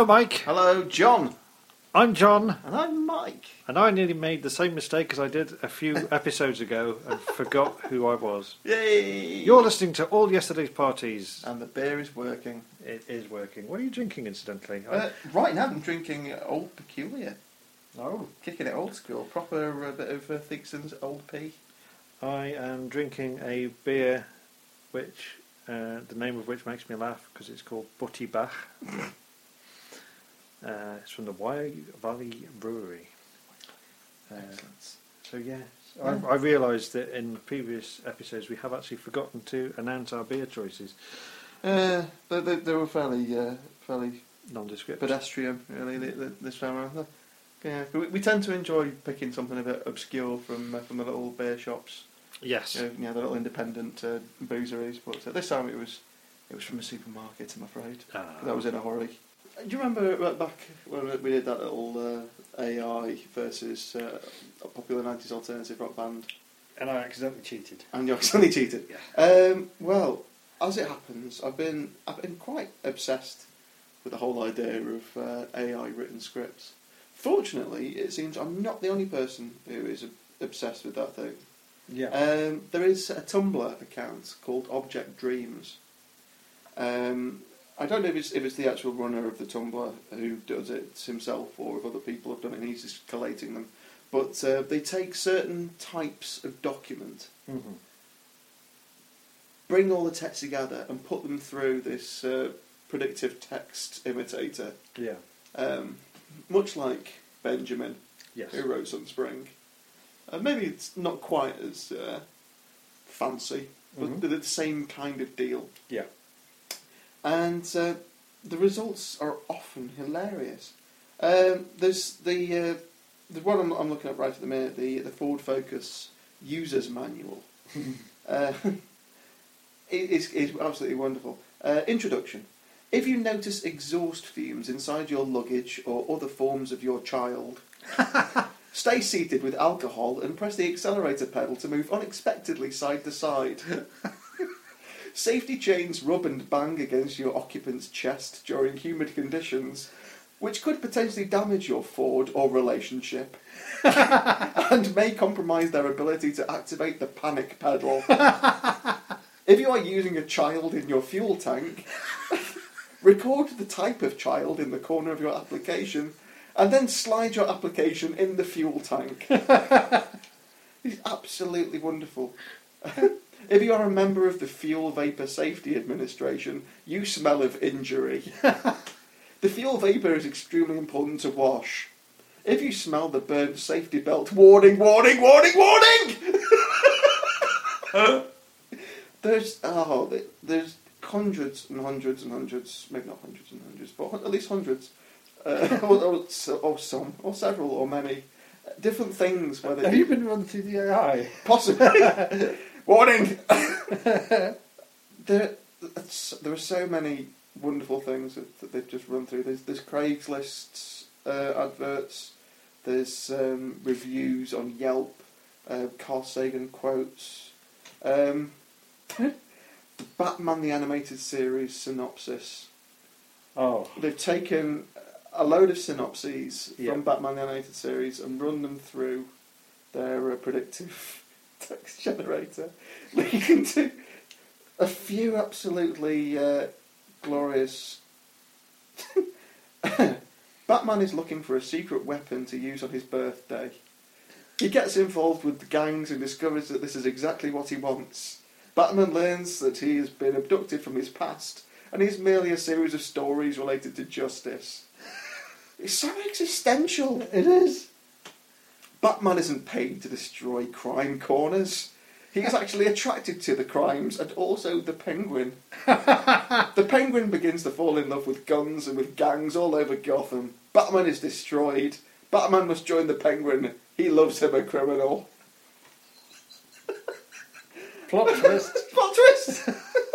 Mike. Hello, John. I'm John. And I'm Mike. And I nearly made the same mistake as I did a few episodes ago and forgot who I was. Yay! You're listening to All Yesterday's Parties. And the beer is working. It is working. What are you drinking, incidentally? Right now I'm drinking Old Peculiar. Oh. Kicking it old school. Proper bit of Thiegson's Old P. I am drinking a beer which, the name of which makes me laugh because it's called Butty Bach. It's from the Wye Valley Brewery. Excellent. So yeah, I realised that in previous episodes we have actually forgotten to announce our beer choices. They were fairly Nondescript. pedestrian, really, this time around. Yeah, but we tend to enjoy picking something a bit obscure from the little beer shops. Yes. The little independent boozeries. But this time it was from a supermarket, I'm afraid. That was in a hurry. Do you remember back when we did that little AI versus a popular 90s alternative rock band? And I accidentally cheated. And you accidentally cheated. Yeah. Well, as it happens, I've been quite obsessed with the whole idea of AI written scripts. Fortunately, it seems I'm not the only person who is obsessed with that thing. Yeah. There is a Tumblr account called Object Dreams. I don't know if it's the actual runner of the Tumblr who does it himself or if other people have done it and he's just collating them. But they take certain types of document, bring all the text together and put them through this predictive text imitator. Yeah. Much like Benjamin, Yes. who wrote Sunspring. Maybe it's not quite as fancy, but they're the same kind of deal. Yeah. And the results are often hilarious. There's the one I'm looking at right at the minute, the Ford Focus User's Manual. It's absolutely wonderful. Introduction. If you notice exhaust fumes inside your luggage or other forms of your child, stay seated with alcohol and press the accelerator pedal to move unexpectedly side to side. Safety chains rub and bang against your occupant's chest during humid conditions, which could potentially damage your Ford or relationship, and may compromise their ability to activate the panic pedal. If you are using a child in your fuel tank, record the type of child in the corner of your application, and then slide your application in the fuel tank. It's absolutely wonderful. If you are a member of the Fuel Vapour Safety Administration, you smell of injury. The fuel vapour is extremely important to wash. If you smell the burnt safety belt, warning, warning, warning, warning! There's hundreds and hundreds and hundreds, maybe not hundreds and hundreds, but at least hundreds, or several, or many, different things. Have you been run through the AI? Possibly. Warning! There are so many wonderful things that they've just run through. There's Craigslist adverts, there's reviews on Yelp, Carl Sagan quotes, the Batman the Animated Series synopsis. Oh. They've taken a load of synopses from Batman the Animated Series and run them through their predictive text generator, leading to a few absolutely glorious... Batman is looking for a secret weapon to use on his birthday. He gets involved with the gangs and discovers that this is exactly what he wants. Batman learns that he has been abducted from his past and is merely a series of stories related to justice. It's so existential. It is. Batman isn't paid to destroy crime corners. He is actually attracted to the crimes and also the Penguin. The Penguin begins to fall in love with guns and with gangs all over Gotham. Batman is destroyed. Batman must join the Penguin. He loves him, a criminal. Plot twist. Plot twist!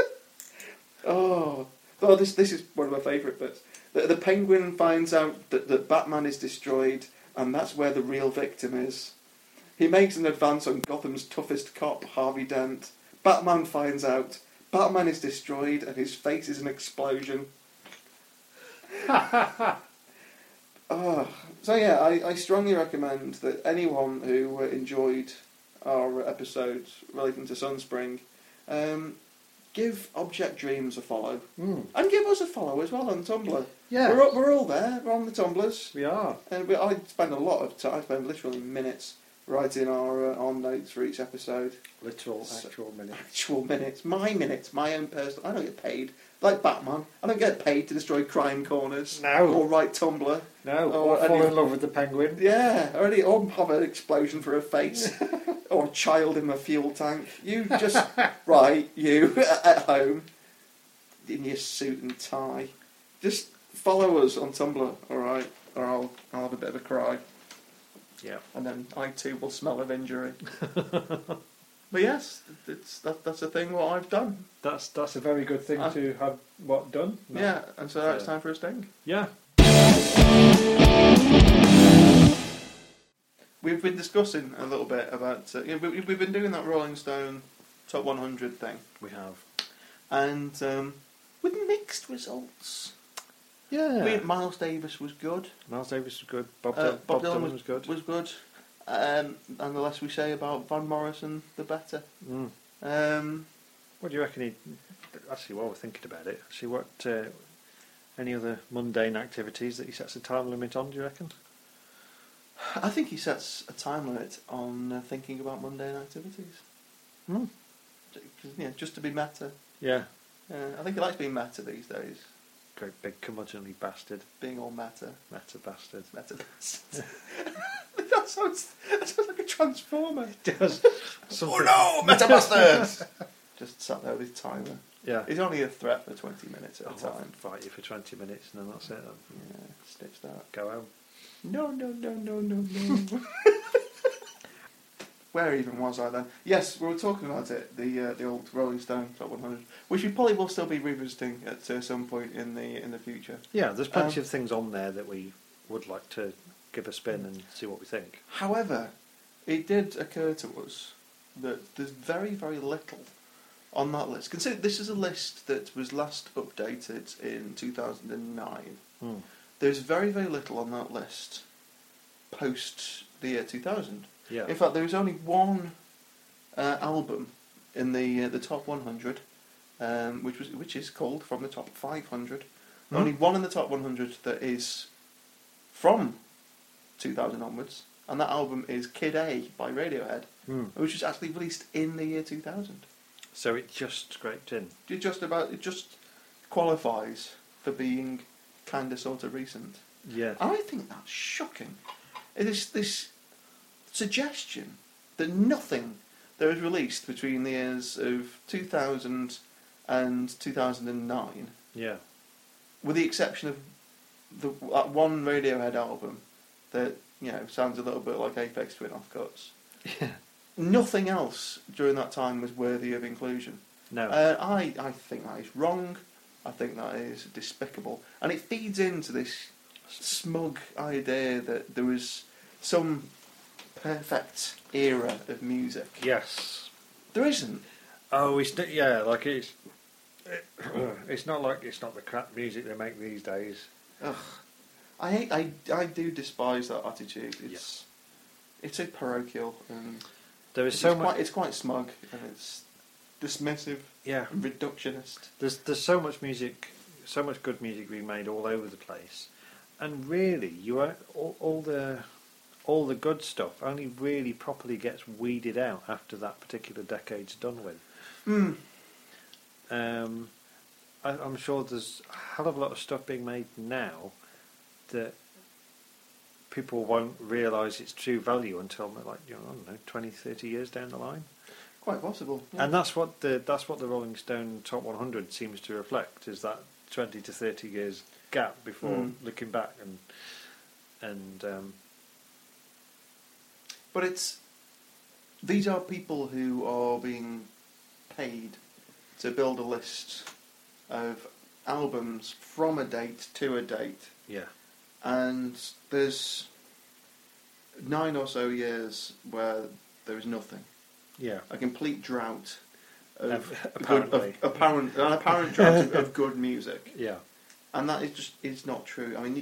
Oh, this is one of my favourite bits. The Penguin finds out that Batman is destroyed, and that's where the real victim is. He makes an advance on Gotham's toughest cop, Harvey Dent. Batman finds out. Batman is destroyed, and his face is an explosion. Oh, so yeah, I strongly recommend that anyone who enjoyed our episodes relating to Sunspring, give Object Dreams a follow. And give us a follow as well on Tumblr. Yeah. We're all there, we're on the Tumblrs. We are. And I spend a lot of time, I spend literally minutes writing our notes for each episode. Literal, actual minutes. Actual minutes, my own personal. I don't get paid. Like Batman, I don't get paid to destroy crime corners. No. Or write Tumblr. No, Or or fall in love with the penguin. Yeah, or have an explosion for a face. Or a child in a fuel tank. You just, right, you at home, in your suit and tie, just follow us on Tumblr, alright? Or I'll have a bit of a cry. Yeah. And then I too will smell of injury. But yes, that's a thing what I've done. That's a very good thing to have done. No. Yeah, and so now it's time for a sting. Yeah. We've been discussing a little bit about... we've been doing that Rolling Stone Top 100 thing. We have. And with mixed results. Yeah. Miles Davis was good. Miles Davis was good. Bob Dylan was good. Was good. And the less we say about Van Morrison, the better. What do you reckon actually, while we're thinking about it, actually, what any other mundane activities that he sets a time limit on, do you reckon? I think he sets a time limit on thinking about mundane activities. Just to be meta. Yeah. I think he likes being meta these days. Great big curmudgeonly bastard. Being all meta. Meta bastard. Meta bastard. That sounds like a transformer. It does. Oh no, meta bastard! Just sat there with his timer. Yeah. He's only a threat for 20 minutes at a I'll time. fight you for 20 minutes and then that's it. Yeah, stitch that. Go home. No. Where even was I then? Yes, we were talking about it, the old Rolling Stone Top 100, which we probably will still be revisiting at some point in the future. Yeah, there's plenty of things on there that we would like to give a spin and see what we think. However, it did occur to us that there's very, very little on that list. Consider this is a list that was last updated in 2009. There's very, very little on that list post the year 2000. Yeah. In fact, there was only one album in the top 100, which is called From the Top 500. Only one in the top 100 that is from 2000 onwards, and that album is Kid A by Radiohead, which was actually released in the year 2000. So it just scraped in. It just qualifies for being kind of sort of recent. Yeah. I think that's shocking. It is this suggestion that nothing that was released between the years of 2000 and 2009, Yeah. with the exception of that one Radiohead album that sounds a little bit like Aphex Twin offcuts. Yeah. Nothing else during that time was worthy of inclusion. No. I think that is wrong. I think that is despicable, and it feeds into this smug idea that there was some perfect era of music. Yes. There isn't. Oh, it's not the crap music they make these days. Ugh. I do despise that attitude. It's so parochial and There is so much. It's quite smug and it's dismissive. Yeah. And reductionist. There's so much music, so much good music being made all over the place, and really, all the good stuff only really properly gets weeded out after that particular decade's done with. I'm sure there's a hell of a lot of stuff being made now that people won't realise its true value until I don't know, 20, 30 years down the line. Quite possible. Yeah. And that's what the Rolling Stone Top 100 seems to reflect, is that 20 to 30 years gap before looking back and but these are people who are being paid to build a list of albums from a date to a date. Yeah. And there's 9 or so years where there is nothing. Yeah. A complete drought of apparently. apparent drought of good music. Yeah. And that is not true. I mean,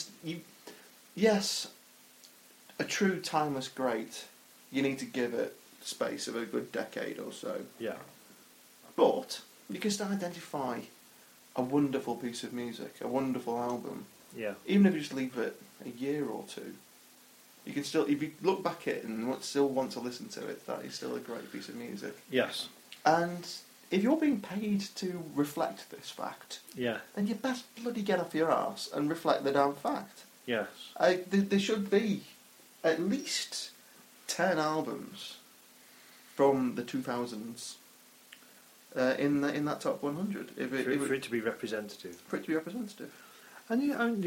yes, a true timeless great, you need to give it space of a good decade or so. Yeah. But you can still identify a wonderful piece of music, a wonderful album, Yeah. even if you just leave it a year or two. You can still, if you look back at it and still want to listen to it, that is still a great piece of music. Yes. And if you're being paid to reflect this fact, Yeah. then you best bloody get off your arse and reflect the damn fact. Yes. There should be at least 10 albums from the 2000s in that top 100. For it to be representative. For it to be representative. And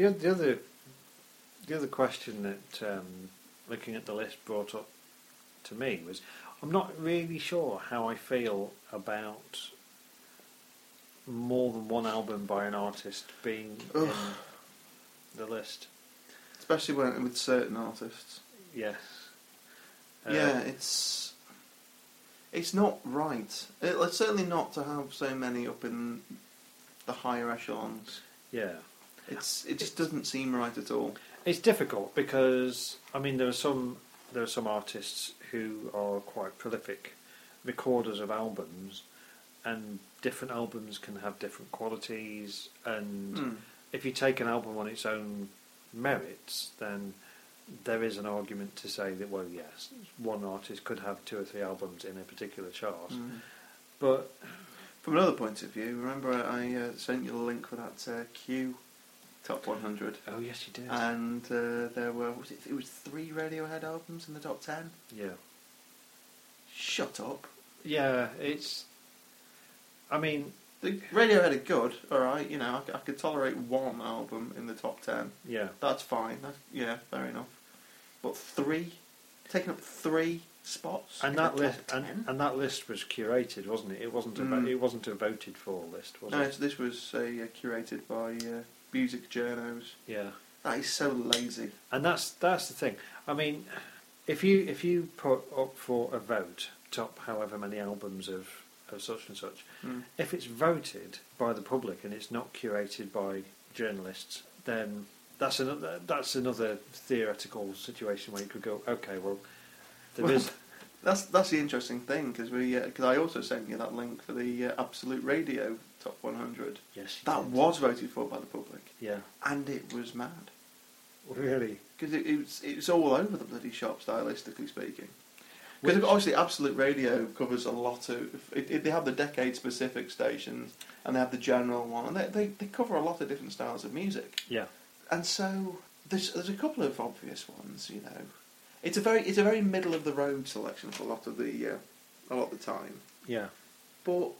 the other question that looking at the list brought up to me was, I'm not really sure how I feel about more than one album by an artist being in the list. Especially with certain artists. Yes. Yeah, it's not right. It's certainly not to have so many up in the higher echelons. Yeah. It just doesn't seem right at all. It's difficult because there are some artists who are quite prolific recorders of albums, and different albums can have different qualities. And if you take an album on its own merits, then there is an argument to say that, well, yes, one artist could have 2 or 3 albums in a particular chart. But from another point of view, remember I sent you the link for that Q Top 100. Oh yes, you did. And there were it was 3 Radiohead albums in the top 10. Yeah. Shut up. Yeah, it's. The Radiohead are good. All right, I could tolerate 1 album in the top 10. Yeah. That's fine. Fair enough. But 3, taking up 3 spots. And that list, and that list was curated, wasn't it? It wasn't it wasn't a voted for list, was it? No, this was curated by music journos. Yeah. That is so lazy. And that's the thing. If you put up for a vote top however many albums of such and such, if it's voted by the public and it's not curated by journalists, then that's another theoretical situation where you could go, okay, well, there is. That's the interesting thing, because I also sent you that link for the Absolute Radio Top 100. Yes, that did. Was voted for by the public. Yeah, and it was mad. Really? Because it's all over the bloody shop, stylistically speaking. Because obviously Absolute Radio covers a lot of. They have the decade-specific stations, and they have the general one, and they cover a lot of different styles of music. Yeah. And so there's a couple of obvious ones, It's a very middle of the road selection for a lot of the time. Yeah. But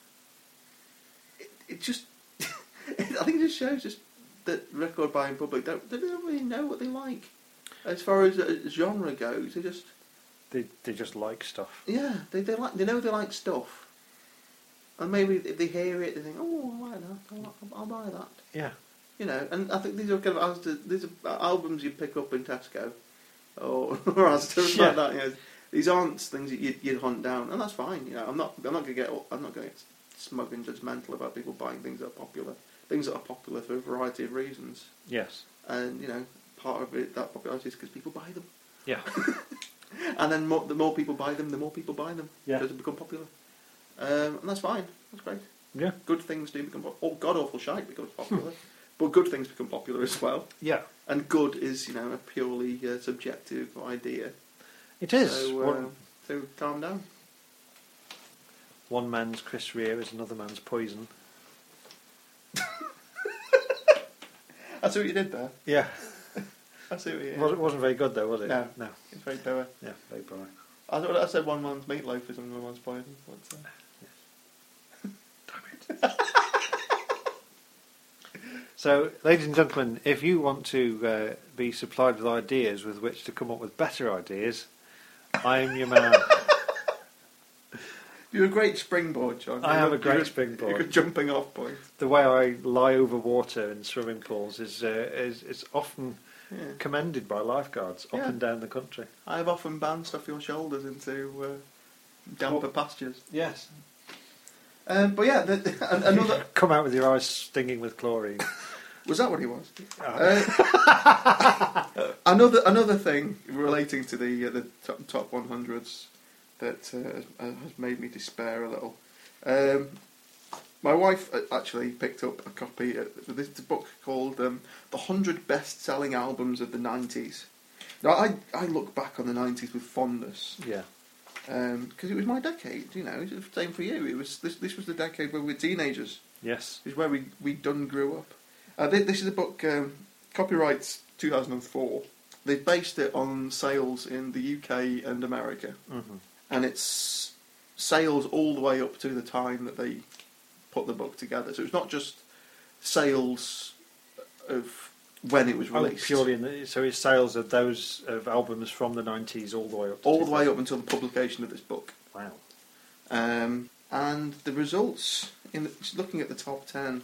it just I think it just shows just that record buying public they don't really know what they like as far as genre goes. They just like stuff. Yeah, they know they like stuff, and maybe if they hear it, they think, oh, I like that. I'll buy that. Yeah. And I think these are kind of these are albums you pick up in Tesco or Asda, like that. These aren't things that you'd hunt down, and that's fine. I'm not going to get smug and judgmental about people buying things that are popular for a variety of reasons. Yes. And part of it, that popularity is because people buy them. Yeah. And then the more people buy them, the more people buy them. Yeah. Because they become popular. And that's fine. That's great. Yeah. Good things do become popular. God awful shite becomes popular. But good things become popular as well. Yeah. And good is, a purely subjective idea. It is. So calm down. One man's Chris Rea is another man's poison. I see what you did there. Yeah. I see what you did. It wasn't very good though, was it? No. No. It's very poor. Yeah, very poor. I said one man's meatloaf is another man's poison. Yes. Damn it. So, ladies and gentlemen, if you want to be supplied with ideas with which to come up with better ideas, I am your man. You're a great springboard, John. I am a great springboard. You're a jumping off point. The way I lie over water in swimming pools is often commended by lifeguards up and down the country. I have often bounced off your shoulders into damper pastures. Yes. But yeah, another... Come out with your eyes stinging with chlorine. Was that what he was? Oh. Another thing relating to the top 100s that has made me despair a little. My wife actually picked up a copy of this book called The 100 Best-Selling Albums of the 90s. Now, I look back on the 90s with fondness. Yeah. Because it was my decade, you know. It was the same for you. It was this was the decade where we were teenagers. Yes. It's where we done grew up. This is a book, copyright 2004. They've based it on sales in the UK and America. Mm-hmm. And it's sales all the way up to the time that they put the book together. So it's not just sales of when it was released. Purely so it's sales of those of albums from the 90s all the way up to all the way up until the publication of this book. Wow. And the results, looking at the top 10...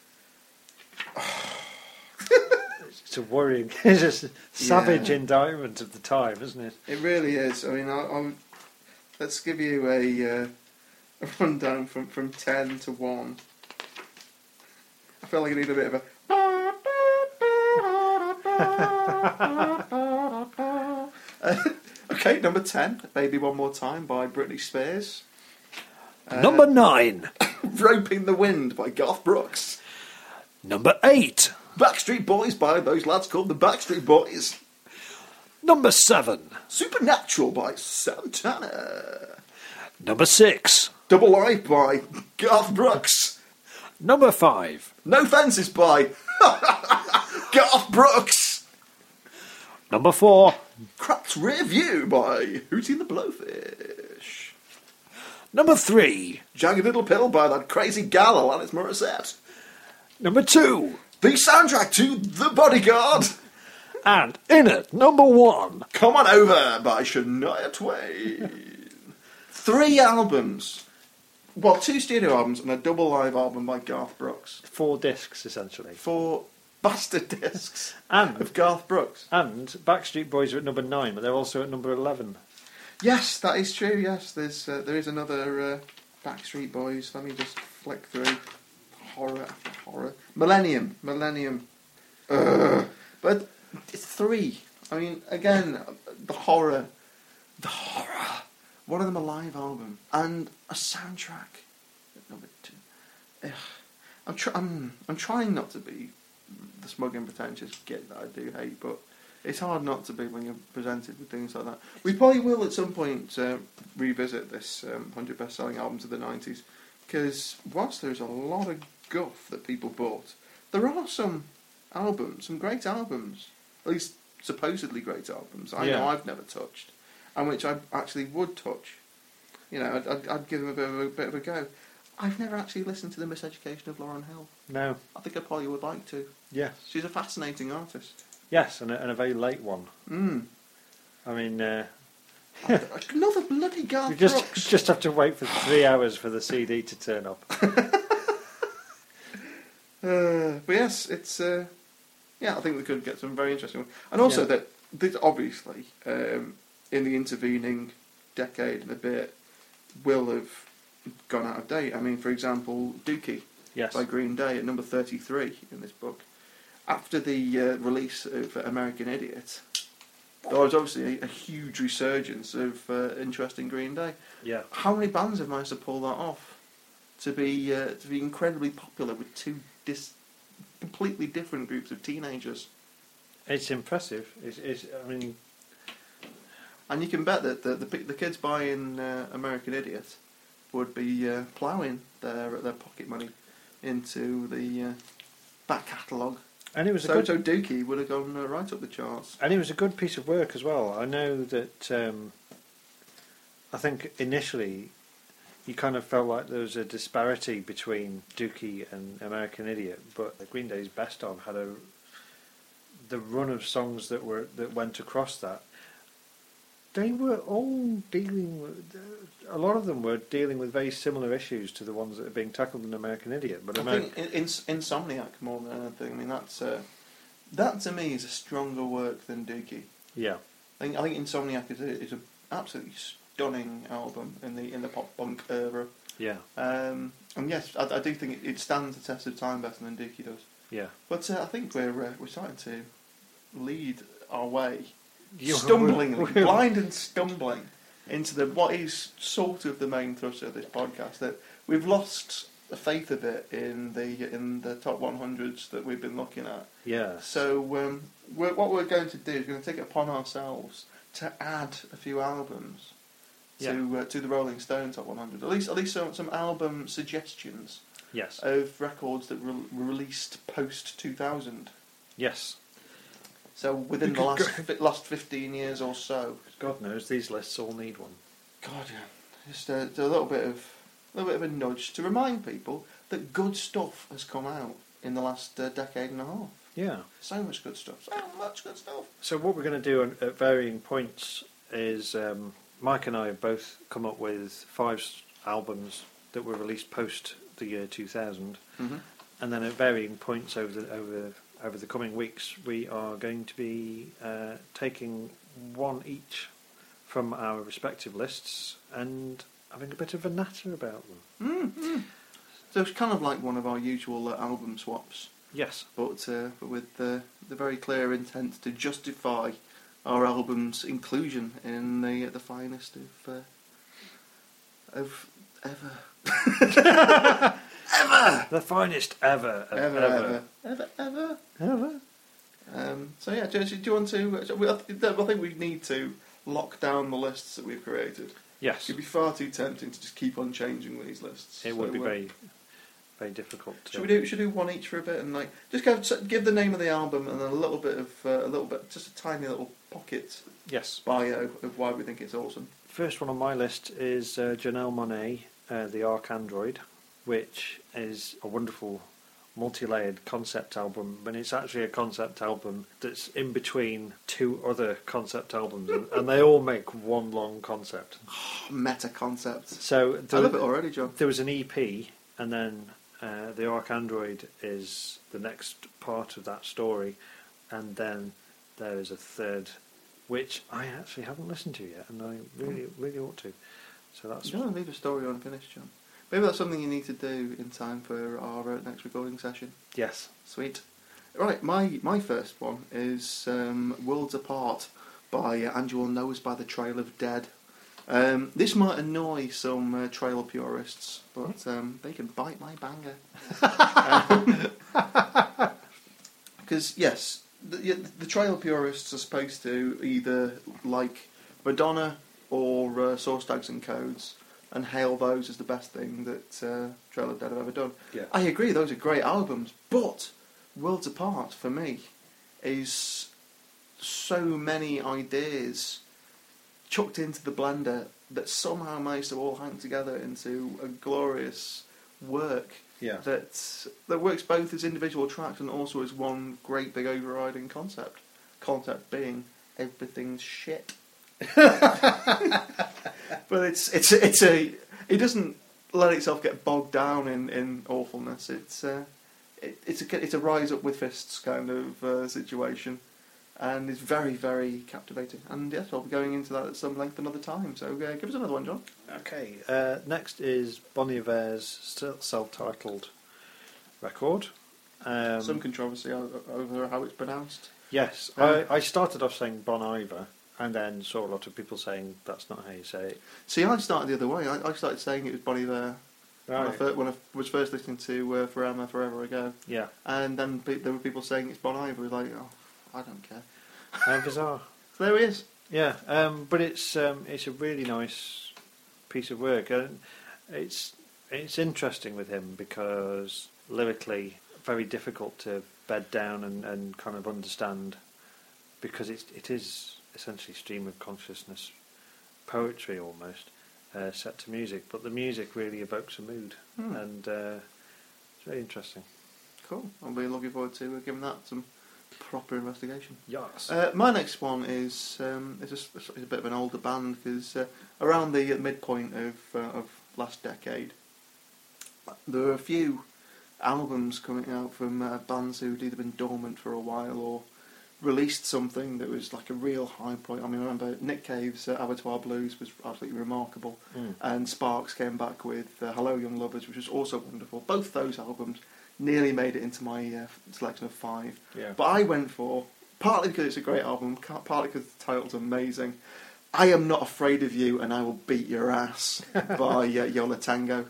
It's a worrying, it's just a savage indictment of the time, isn't it? It really is. I mean, let's give you a rundown from 10 to 1. I feel like I need a bit of a... Okay, number 10, Baby One More Time by Britney Spears. Number 9. Roping the Wind by Garth Brooks. Number 8. Backstreet Boys by those lads called the Backstreet Boys. Number 7. Supernatural by Santana. Number 6. Double Life by Garth Brooks. Number 5. No Fences by Garth Brooks. Number 4. Cracked Rear View by Hootie and the Blowfish. Number 3. Jagged Little Pill by that crazy gal Alanis Morissette. Number 2. The soundtrack to The Bodyguard. And in it, number 1. Come On Over by Shania Twain. 3 albums. Well, 2 studio albums and a double live album by Garth Brooks. 4 discs, essentially. 4 bastard discs And of Garth Brooks. And Backstreet Boys are at number 9, but they're also at number 11. Yes, that is true, yes. There is another Backstreet Boys. Let me just flick through. Horror after horror. Millennium. But it's 3. I mean, again, the horror. One of them a live album and a soundtrack. Number 2. I'm trying not to be the smug and pretentious git that I do hate, but it's hard not to be when you're presented with things like that. We probably will at some point revisit this 100 best-selling albums of the 90s, because whilst there's a lot of guff that people bought, there are some albums, some great albums, at least supposedly great albums, I know I've never touched, and which I actually would touch. You know, I'd give them a bit of a go. I've never actually listened to The Miseducation of Lauryn Hill. No. I think I probably would like to. Yes. She's a fascinating artist. Yes, and a very late one. I mean... Another bloody Garth you Brooks. just have to wait for 3 hours for the CD to turn up. But yes, it's... I think we could get some very interesting ones. And also that this obviously, in the intervening decade and a bit, will have gone out of date. I mean, for example, Dookie by Green Day at number 33 in this book. After the release of American Idiot, there was obviously a huge resurgence of interest in Green Day. Yeah. How many bands have managed to pull that off? To be incredibly popular with 2 completely different groups of teenagers. It's impressive. I mean... And you can bet that the kids buying American Idiot would be ploughing their pocket money into the back catalogue. And it was so Dookie would have gone right up the charts. And it was a good piece of work as well. I know that I think initially you kind of felt like there was a disparity between Dookie and American Idiot, but Green Day's Best Of had the run of songs that went across that. They were all dealing with... A lot of them were dealing with very similar issues to the ones that are being tackled in American Idiot. But I think Insomniac more than anything. I mean, that to me is a stronger work than Dookie. Yeah. I think Insomniac is a absolutely stunning album in the pop punk era. Yeah. And yes, I do think it stands the test of time better than Dookie does. Yeah. But I think we're starting to lead our way, You- stumblingly, blind and stumbling, into what is sort of the main thrust of this podcast. That we've lost the faith a bit in the top 100s that we've been looking at. Yeah. So what we're going to do is we're going to take it upon ourselves to add a few albums to the Rolling Stone top 100. At least some album suggestions Yes. of records that were released post 2000. Yes. So within the last 15 years or so. God knows these lists all need one. God, yeah. Just a little bit of a nudge to remind people that good stuff has come out in the last decade and a half. Yeah. So much good stuff. So much good stuff. So what we're going to do at varying points is Mike and I have both come up with 5 albums that were released post the year 2000, and then at varying points over the coming weeks, we are going to be taking one each from our respective lists and having a bit of a natter about them. So it's kind of like one of our usual album swaps, Yes. but with the very clear intent to justify our album's inclusion in the finest of ever. The finest ever. Ever. So yeah, do you want to? I think we need to lock down the lists that we've created. Yes. It'd be far too tempting to just keep on changing these lists. It would be very, very difficult. Should we do one each for a bit and just give the name of the album and then a little bit, just a tiny little pocket Yes. bio of why we think it's awesome. First one on my list is Janelle Monáe, The Ark Android, which is a wonderful multi-layered concept album, but it's actually a concept album that's in between 2 other concept albums, and they all make one long concept. Meta concepts. So I love it already, John. there was an EP, and then The Ark Android is the next part of that story, and then there is a third, which I actually haven't listened to yet, and I really ought to. So that's... You don't leave a story unfinished, John. Maybe that's something you need to do in time for our next recording session. Yes. Sweet. Right, my first one is Worlds Apart by And You Will Know Us by the Trail of Dead. This might annoy some trail purists, but they can bite my banger. Because, yes, the trail purists are supposed to either like Madonna or Source Tags and Codes and hail those as the best thing that Trail of Dead have ever done. Yeah. I agree, those are great albums, but Worlds Apart, for me, is so many ideas chucked into the blender that somehow managed to all hang together into a glorious work that works both as individual tracks and also as one great big overriding concept. Concept being everything's shit. But it doesn't let itself get bogged down in awfulness. It's a rise up with fists kind of situation, and it's very, very captivating. And yes, I'll be going into that at some length another time. So give us another one, John. Okay. Next is Bon Iver's self-titled record. Some controversy over how it's pronounced. Yes, I started off saying Bon Iver, and then saw a lot of people saying that's not how you say it. See, I started the other way. I started saying it was Bon Iver Right. when I was first listening to Forever Ago. Yeah. And then there were people saying it's Bon Iver. Like, oh, I don't care. How bizarre. So there he is. Yeah, but it's a really nice piece of work, and it's interesting with him because lyrically very difficult to bed down and kind of understand, because it is essentially stream of consciousness poetry almost, set to music, but the music really evokes a mood, and it's very interesting. Cool. I'll be looking forward to giving that some proper investigation. Yes. My next one is a bit of an older band because around the midpoint of last decade, there were a few albums coming out from bands who'd either been dormant for a while or released something that was like a real high point. I mean, I remember Nick Cave's Abattoir Blues was absolutely remarkable, and Sparks came back with Hello Young Lovers, which was also wonderful. Both those albums nearly made it into my selection of 5. Yeah. But I went for, partly because it's a great album, partly because the title's amazing, I Am Not Afraid of You and I Will Beat Your Ass by Yola Tango.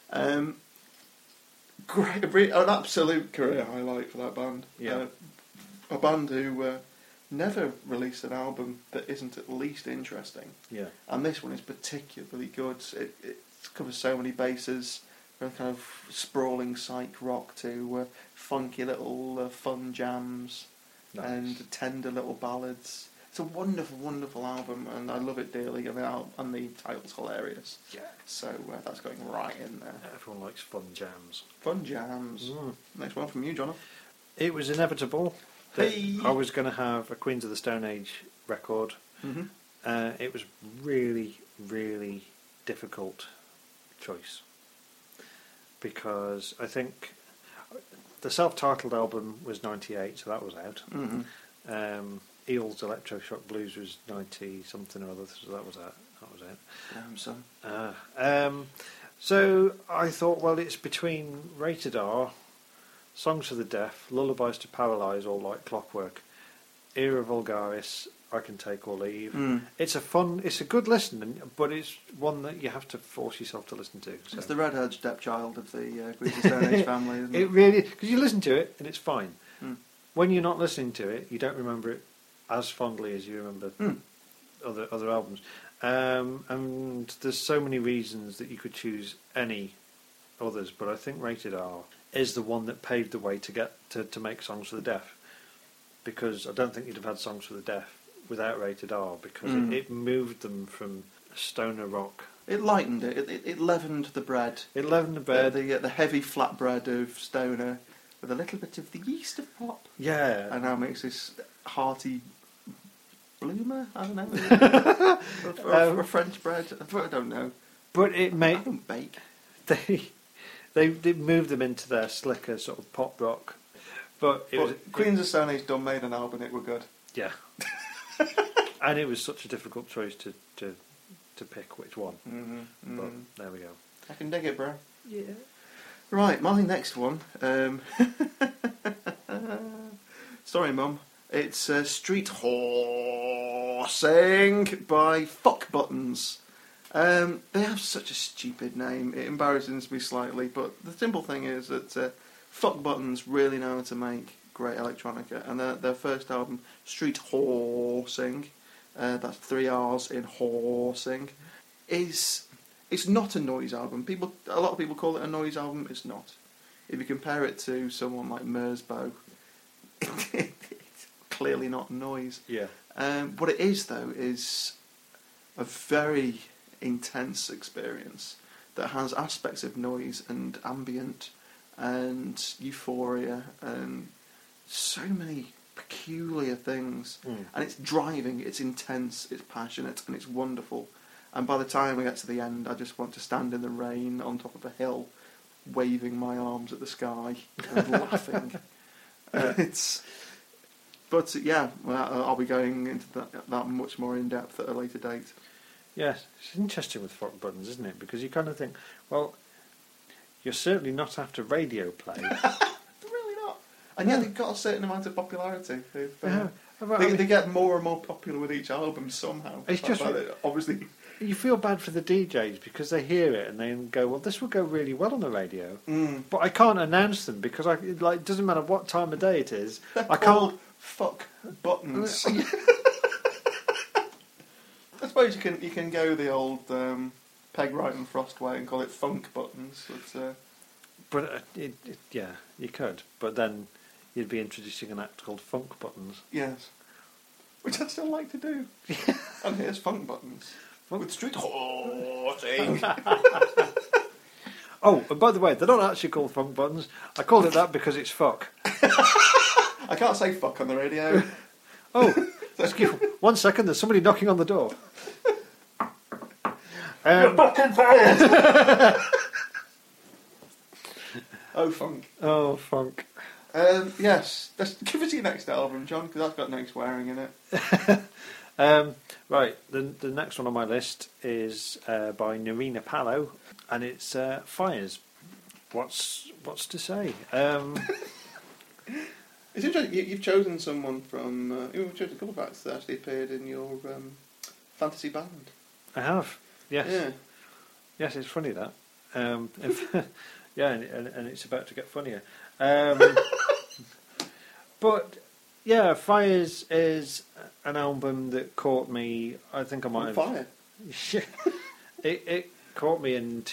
Great, an absolute career highlight for that band. Yeah. A band who never released an album that isn't at least interesting. Yeah. And this one is particularly good. It covers so many bases, from kind of sprawling psych rock to funky little fun jams and tender little ballads. It's a wonderful, wonderful album, and I love it dearly. And the title's hilarious. Yeah. So that's going right in there. Everyone likes fun jams. Fun jams. Next one from you, Jonathan. It was inevitable that Hey. I was going to have a Queens of the Stone Age record. Mm-hmm. It was really, really difficult choice because I think the self-titled album was 98, so that was out. Mm-hmm. Eels Electroshock Blues was 90 something or other, so that was out. So I thought, well, it's between Rated R, Songs for the Deaf, Lullabies to Paralyse, or Like Clockwork, Era Vulgaris, I Can Take or Leave. It's a good listen, but it's one that you have to force yourself to listen to. So. It's the redhead stepchild of the Queens of the Stone Age family, isn't it? It really, because you listen to it and it's fine. Mm. When you're not listening to it, you don't remember it as fondly as you remember other albums. And there's so many reasons that you could choose any others, but I think Rated R is the one that paved the way to get to make Songs for the Deaf, because I don't think you'd have had Songs for the Deaf without Rated R, because it moved them from stoner rock. It lightened it. It leavened the bread. It leavened the bread. The heavy flat bread of stoner with a little bit of the yeast of pop. Yeah. And now makes this hearty bloomer. I don't know. or a French bread. I don't know. But it I made don't bake. they moved them into their slicker sort of pop rock. But Queens of Stone Age done made an album. It were good. Yeah. And it was such a difficult choice to pick which one. But there we go. I can dig it, bro. Yeah. Right, my next one. Sorry, Mum. It's Street Horsing by Fuck Buttons. They have such a stupid name. It embarrasses me slightly, but the simple thing is that Fuck Buttons really know how to make great electronica, and their first album, Street Horsing, that's 3 R's in horsing, it's not a noise album. A lot of people call it a noise album. It's not. If you compare it to someone like Merzbow, it's clearly not noise. Yeah. What it is, though, is a very intense experience that has aspects of noise and ambient and euphoria and so many peculiar things. And it's driving, it's intense, it's passionate, and it's wonderful. And by the time we get to the end, I just want to stand in the rain on top of a hill, waving my arms at the sky and laughing. But yeah, I'll be going into that much more in depth at a later date. Yes, it's interesting with Fuck Buttons, isn't it? Because you kind of think, well, you're certainly not after radio play. Really not. And yet they've got a certain amount of popularity. They They get more and more popular with each album somehow. It's just obviously. You feel bad for the DJs because they hear it and they go, well, this will go really well on the radio. But I can't announce them because it doesn't matter what time of day it is. I can't Fuck Buttons. I suppose you can go the old Peg Wright and Frost way and call it Funk Buttons. But yeah, you could. But then you'd be introducing an act called Funk Buttons. Yes. Which I'd still like to do. And here's Funk Buttons. With Street Horsing. Oh, and by the way, they're not actually called Funk Buttons. I called it that because it's fuck. I can't say fuck on the radio. Oh, excuse 1 second, there's somebody knocking on the door. You're fucking fired! Oh, funk. Oh, funk. Yes, give us your next album, John, because that's got no swearing in it. Right, the next one on my list is by Nerina Palo, and it's Fires. What's to say? It's interesting. You've chosen someone from. You've chosen a couple of acts that actually appeared in your fantasy band. I have, yes. Yeah. Yes, it's funny that. Yeah, and it's about to get funnier. But yeah, Fires is an album that caught me. I think I might have. Fire. It caught me in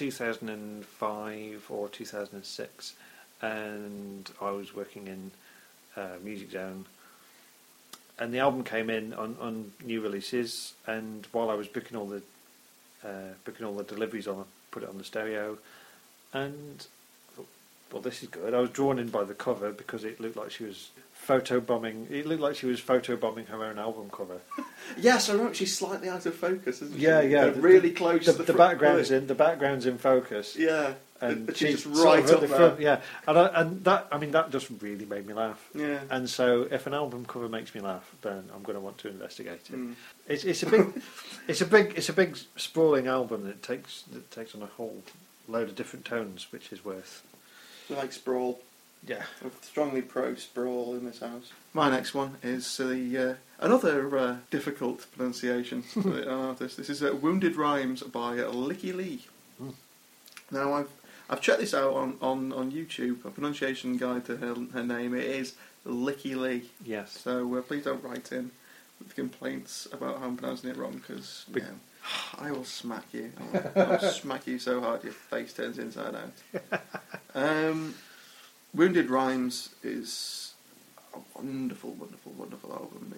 2005 or 2006, and I was working in Music Zone, and the album came in on new releases. And while I was booking all the deliveries on, I put it on the stereo, and I thought, well, this is good. I was drawn in by the cover because it looked like she was photobombing. It looked like she was photobombing her own album cover. Yes, I remember she's slightly out of focus, isn't she? Yeah. They're really close. To The background's in focus. Yeah, and she's sort right of at up the there. front. Yeah, and that just really made me laugh. Yeah. And so, if an album cover makes me laugh, then I'm going to want to investigate it. Mm. It's a big sprawling album that takes on a whole load of different tones, which is worth. We like sprawl. Yeah. We're strongly pro sprawl in this house. My next one is another difficult pronunciation for an artist. This is Wounded Rhymes by Licky Lee. Mm. Now I've checked this out on YouTube. A pronunciation guide to her name. It is Licky Lee. Yes. So please don't write in with complaints about how I'm pronouncing it wrong, because I will smack you. I'll smack you so hard your face turns inside out. Wounded Rhymes is a wonderful, wonderful, wonderful album.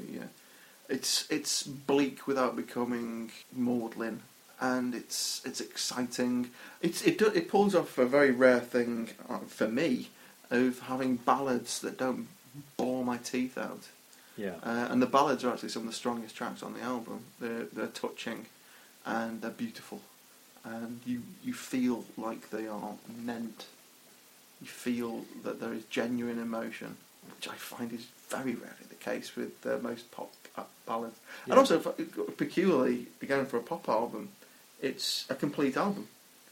It's bleak without becoming maudlin, and it's exciting. It pulls off a very rare thing for me of having ballads that don't bore my teeth out. Yeah. And the ballads are actually some of the strongest tracks on the album. They're touching, and they're beautiful, and you feel like they are meant. You feel that there is genuine emotion, which I find is very rarely the case with most pop ballads. Yeah. And also, peculiarly, again for a pop album, it's a complete album.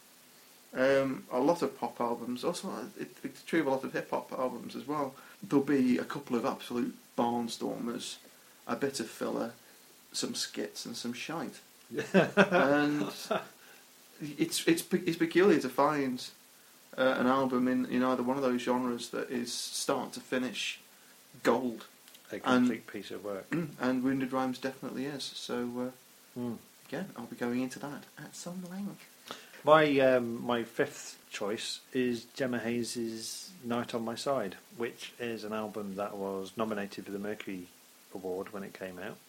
A lot of pop albums, also it's true of a lot of hip hop albums as well. There'll be a couple of absolute barnstormers, a bit of filler, some skits, and some shite. And it's peculiar to find an album in either one of those genres that is start to finish gold. A complete piece of work. And Wounded Rhymes definitely is. So yeah, I'll be going into that at some length. My fifth choice is Gemma Hayes' Night on My Side, which is an album that was nominated for the Mercury Award when it came out.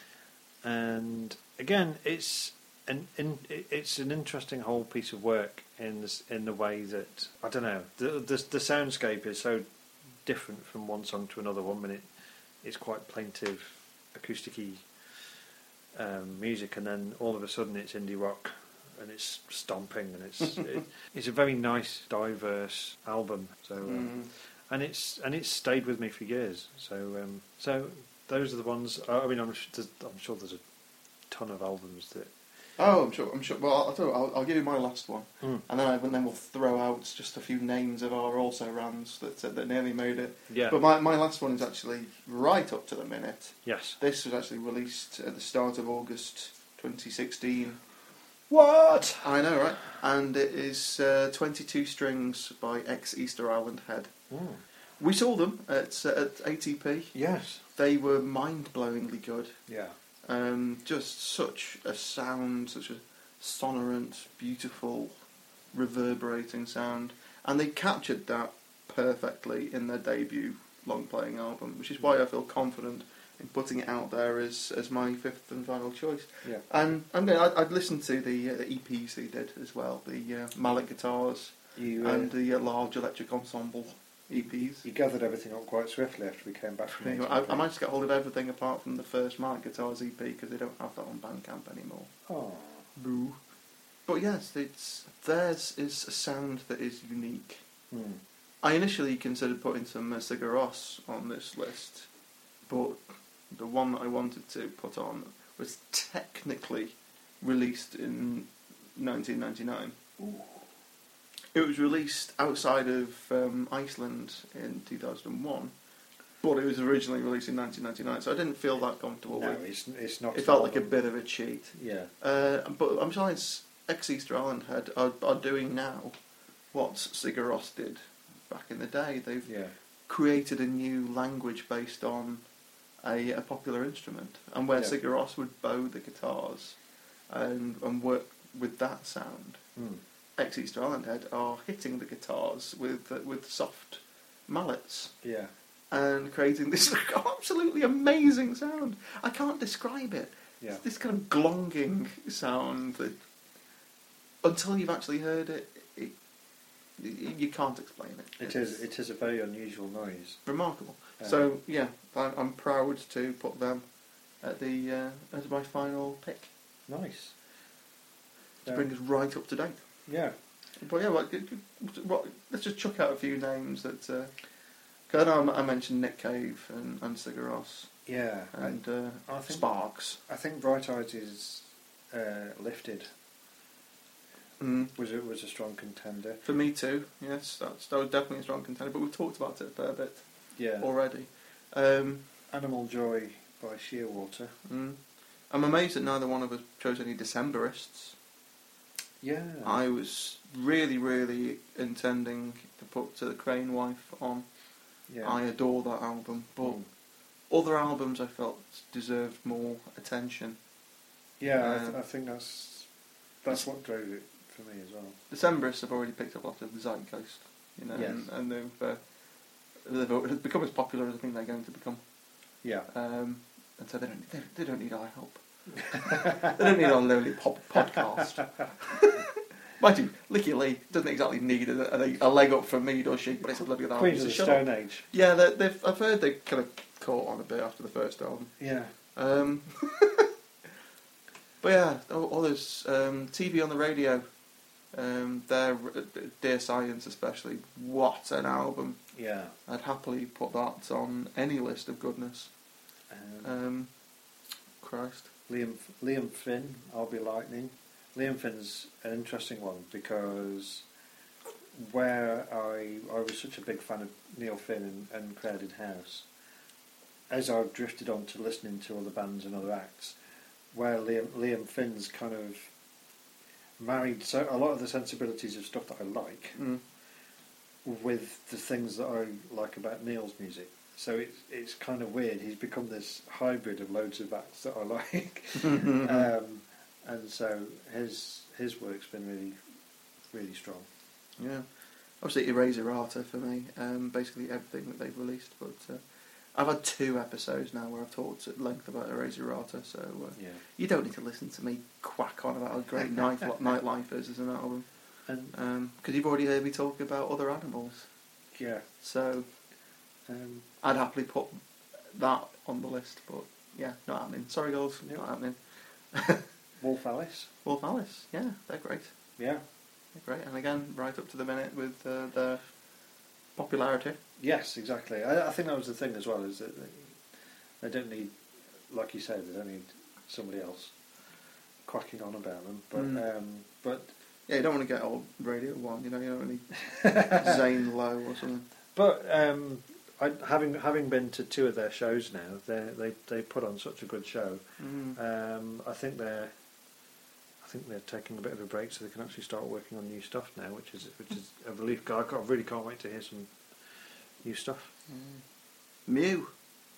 And again, it's an interesting whole piece of work in the way that, I don't know, the soundscape is so different from one song to another. One minute it's quite plaintive, acousticy music, and then all of a sudden it's indie rock and it's stomping, and it's a very nice, diverse album. So and it's stayed with me for years. So those are the ones. I mean, I'm sure there's a ton of albums that. Oh, I'm sure. Well, I'll give you my last one, and then we'll throw out just a few names of our also rans that nearly made it. Yeah. But my last one is actually right up to the minute. Yes. This was actually released at the start of August 2016. What? I know, right? And it is 22 Strings by East-Easter Island Head. We saw them at ATP. Yes. They were mind-blowingly good. Yeah. Just such a sound, such a sonorant, beautiful, reverberating sound. And they captured that perfectly in their debut long-playing album, which is why I feel confident in putting it out there as my fifth and final choice. Yeah. And I'd listened to the EPs they did as well, the Mallet guitars and the large electric ensemble EPs. You gathered everything up quite swiftly after we came back from Anyway, I managed to get hold of everything apart from the first Mallet guitars EP because they don't have that on Bandcamp anymore. Oh. Boo. But yes, theirs is a sound that is unique. I initially considered putting some Sigur Rós on this list, but the one that I wanted to put on was technically released in 1999. Ooh. It was released outside of Iceland in 2001, but it was originally released in 1999, so I didn't feel that comfortable No, with it. it's not. It felt like a bit of a cheat. Yeah. But I'm sure ex-Easter Island Head are doing now what Sigur Rós did back in the day. They've Yeah. created a new language based on a popular instrument, and where Yeah. Sigur Rós would bow the guitars and work with that sound. Mm. Ex-Easter Island Head are hitting the guitars with soft mallets Yeah. and creating this absolutely amazing sound. I can't describe it. Yeah. It's this kind of glonging sound that, until you've actually heard it, you can't explain it. It is a very unusual noise. Remarkable. So yeah, I'm proud to put them at the as my final pick Nice. to bring us right up to date. Yeah. But yeah, let's just chuck out a few names that. Cause I know I mentioned Nick Cave and Sigur Rós Yeah. and I think Sparks. I think Bright Eyes is Lifted was a strong contender. For me too. Yes, that was definitely a strong contender. But we've talked about it a fair bit Yeah. already. Animal Joy by Shearwater. I'm amazed that neither one of us chose any Decemberists. Yeah. I was really, really intending to put To the Crane Wife on. Yeah. I adore that album, but other albums I felt deserved more attention. Yeah, I think that's what drove it for me as well. Decemberists have already picked up a lot of the zeitgeist, you know, Yes. and they've become as popular as I think they're going to become. Yeah. And so they don't need our help. They don't need our lowly podcast. Mind you, Licky Lee doesn't exactly need a leg up from me, does she? But it's a bloody good album. Queens of the Stone Age. Yeah, I've heard they kind of caught on a bit after the first album. Yeah. But yeah, others, TV on the radio, their Dear Science especially, what an album. Yeah. I'd happily put that on any list of goodness. Christ. Liam Finn, I'll Be Lightning. Liam Finn's an interesting one because where I was such a big fan of Neil Finn and Crowded House, as I've drifted on to listening to other bands and other acts, where Liam Finn's kind of married a lot of the sensibilities of stuff that I like with the things that I like about Neil's music. So it's kind of weird. He's become this hybrid of loads of acts that I like, and so his work's been really, really strong. Yeah, obviously Eraserata for me. Basically everything that they've released, but I've had 2 episodes now where I've talked at length about Eraserata. So you don't need to listen to me quack on about how great Nightlife is as an album, because you've already heard me talk about Other Animals. Yeah. So. I'd happily put that on the list, but yeah, not happening. Sorry, girls, not happening. Wolf Alice. Wolf Alice, yeah, they're great. Yeah, they're great, and again, right up to the minute with their popularity. Yes, exactly. I think that was the thing as well, is that they don't need, like you said, they don't need somebody else quacking on about them. But yeah, you don't want to get old Radio 1, you don't need Zane Lowe or something. But having been to 2 of their shows now, they put on such a good show. I think they're taking a bit of a break so they can actually start working on new stuff now, which is a relief. I really can't wait to hear some new stuff. Mew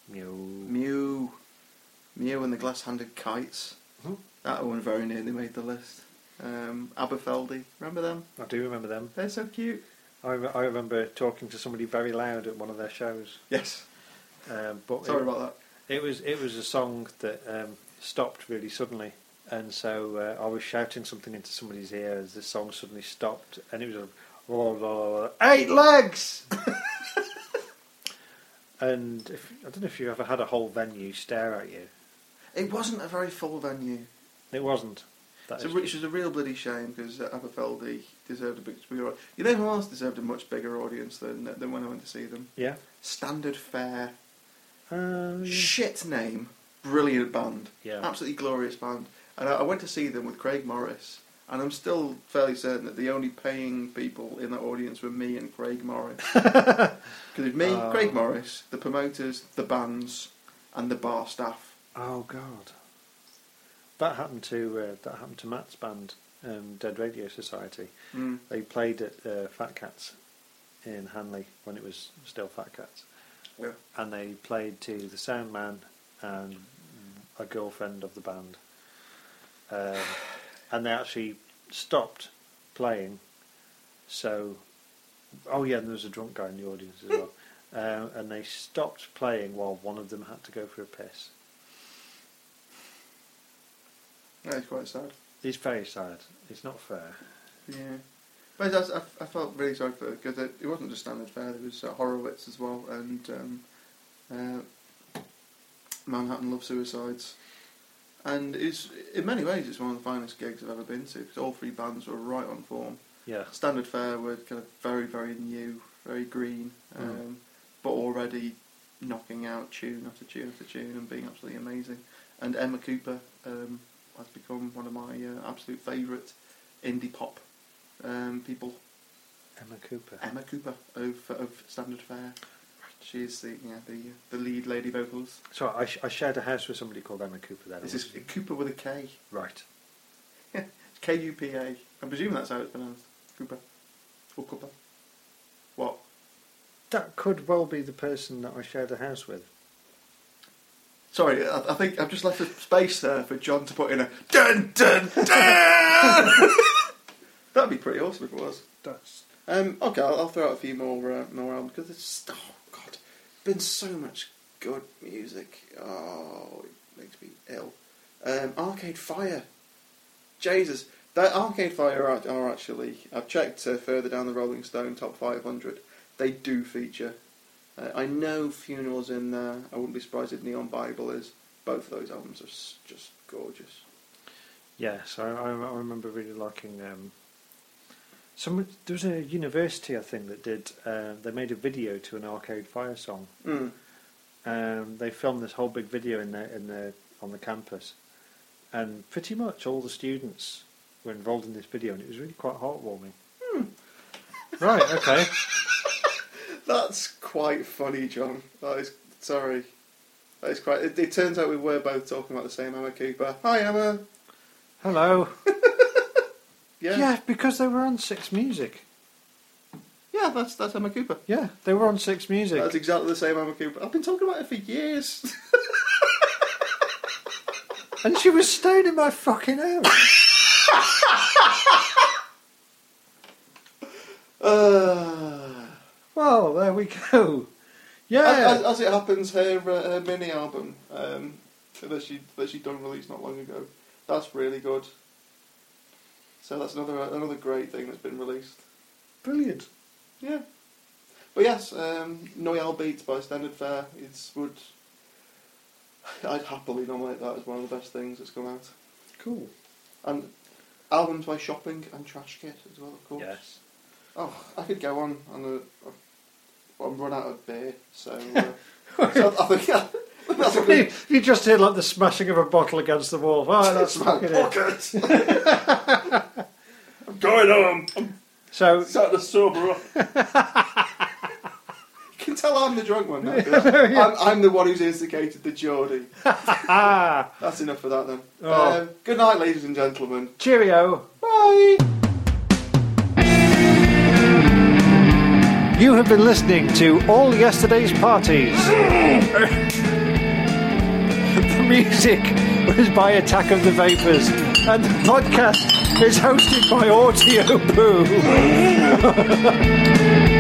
and the Glass-Handed Kites. That one very nearly made the list. Aberfeldy, remember them? I do remember them. They're so cute. I remember talking to somebody very loud at one of their shows. Yes. But sorry about that. It was a song that stopped really suddenly, and so I was shouting something into somebody's ear as the song suddenly stopped, and it was 8 legs. And I don't know if you ever had a whole venue stare at you. It wasn't a very full venue. It wasn't. Which is a real bloody shame because Aberfeldy deserved a bigger audience. You know who else deserved a much bigger audience than when I went to see them? Yeah. Standard Fare. Yeah. Shit name. Brilliant band. Yeah. Absolutely glorious band. And I went to see them with Craig Morris. And I'm still fairly certain that the only paying people in that audience were me and Craig Morris. Because it was me, Craig Morris, the promoters, the bands, and the bar staff. Oh God. That happened to Matt's band, Dead Radio Society. Mm. They played at Fat Cats in Hanley when it was still Fat Cats. Yeah. And they played to the sound man and a girlfriend of the band. And they actually stopped playing. So, and there was a drunk guy in the audience as well. And they stopped playing while one of them had to go for a piss. That is quite sad. It's very sad. It's not fair. Yeah. But I felt really sorry for it because it wasn't just Standard Fare, there was Horowitz as well and Manhattan Love Suicides. And it's, in many ways, it's one of the finest gigs I've ever been to because all three bands were right on form. Yeah. Standard Fare were kind of very, very new, very green, but already knocking out tune after tune after tune and being absolutely amazing. And Emma Cooper has become one of my absolute favourite indie pop people. Emma Cooper of Standard Fare. She's the lead lady vocalist. So I shared a house with somebody called Emma Cooper then. This is Cooper with a K. Right. It's Kupa. I'm presuming that's how it's pronounced. Cooper. Or Cooper. What? That could well be the person that I shared a house with. Sorry, I think I've just left a space there for John to put in a dun dun dun. That'd be pretty awesome if it was. That's Okay, I'll throw out a few more albums because it's been so much good music. Oh, it makes me ill. Arcade Fire, Jesus, that Arcade Fire are actually. I've checked further down the Rolling Stone Top 500. They do feature. I know Funeral's in there. I wouldn't be surprised if Neon Bible is. Both of those albums are just gorgeous. Yes, I remember really liking. There was a university I think that did. They made a video to an Arcade Fire song. Mm. They filmed this whole big video on the campus, and pretty much all the students were involved in this video, and it was really quite heartwarming. Right. Okay. That's quite funny, John. That is quite. It turns out we were both talking about the same Emma Cooper. Hi, Emma. Hello. Yeah. Yeah, because they were on Six Music. Yeah, that's Emma Cooper. Yeah, they were on Six Music. That's exactly the same Emma Cooper. I've been talking about it for years. And she was staying in my fucking house. Well, there we go. Yeah. As it happens, her mini album that she done released not long ago. That's really good. So that's another great thing that's been released. Brilliant. Yeah. But yes, Noel Beats by Standard Fare. I'd happily nominate that as one of the best things that's come out. Cool. And albums by Shopping and Trash Kit as well, of course. Yes. Oh, I could go on. I'm run out of beer, so I think that's a good. You just hear like the smashing of a bottle against the wall. Oh, that's fucking it. I'm going home. I'm starting to sober up. You can tell I'm the drunk one now. Yeah. I'm the one who's instigated the Geordie. That's enough for that then. Oh. Good night, ladies and gentlemen. Cheerio. Bye. You have been listening to All Yesterday's Parties. The music was by Attack of the Vapors, and the podcast is hosted by Audio Boo.